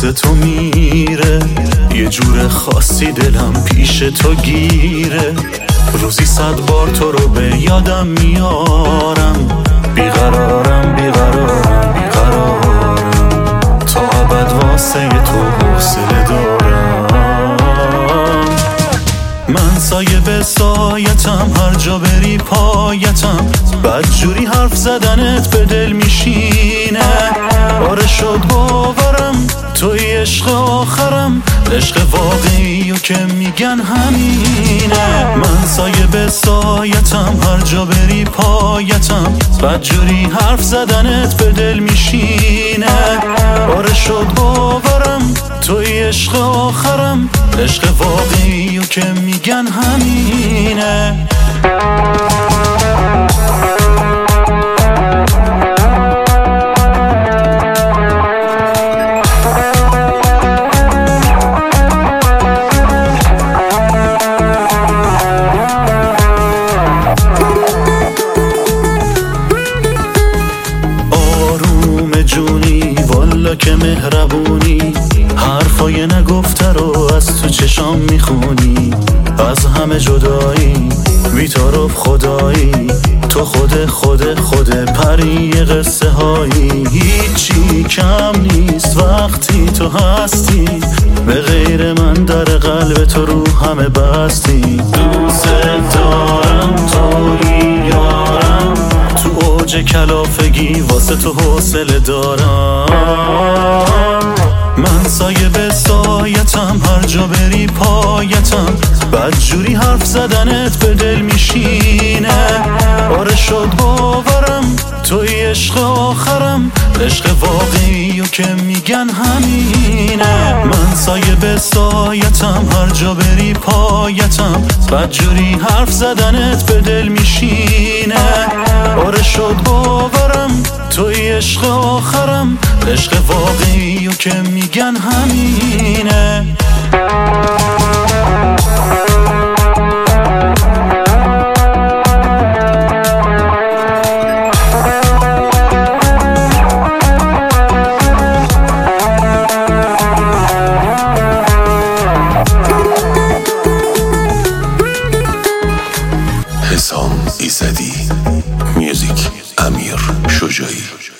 تو میره، یه جور خاصی دلم پیش تو گیره. روزی 100 بار تو رو به یادم میارم، بیقرارم بیقرارم بیقرارم، تا ابد واسه تو حوصله دارم. من سایه به سایتم، هر جا بری پایتم، بدجوری حرف زدنت به دل میشینه. آره شد باورم توی عشق آخرم، عشق واقعی و که میگن همینه. من سایه به سایتم، هر جا بری پایتم، بدجوری حرف زدنت به دل میشینه. آره شد باورم توی عشق آخرم، عشق واقعی و که میگن همینه. جونی والا که مهربونی، حرفای نگفته رو از تو چشام میخونی. از همه جدایی بی‌طرف خدایی، تو خود پری قصه هایی. هیچی کم نیست وقتی تو هستی، به غیر من در قلب تو رو همه بستی. دوست دارم توی یارم، تو اوج کلافگی واسه تو حوصله دارم. من سایه به سایتم، هر جا بری پایتم، بدجوری حرف زدنت به دل میشینه. آره شد باورم توی عشق آخرم، عشق واقعی و که میگن همینه. من سایه به سایتم، هر جا بری پایتم، بدجوری حرف زدنت به دل میشینه. آره شد باورم توی عشق آخرم، عشق واقعی و که میگن همینه. حسام ایزدی، میوزیک امیر شجاعی.